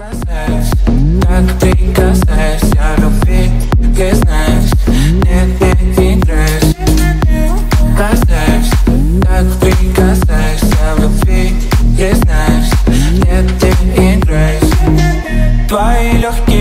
Так прикасайся, любви признаюсь, нет, не играюсь. Касаюсь, так прикасайся, любви признаюсь, нет, не играюсь. Твои легкие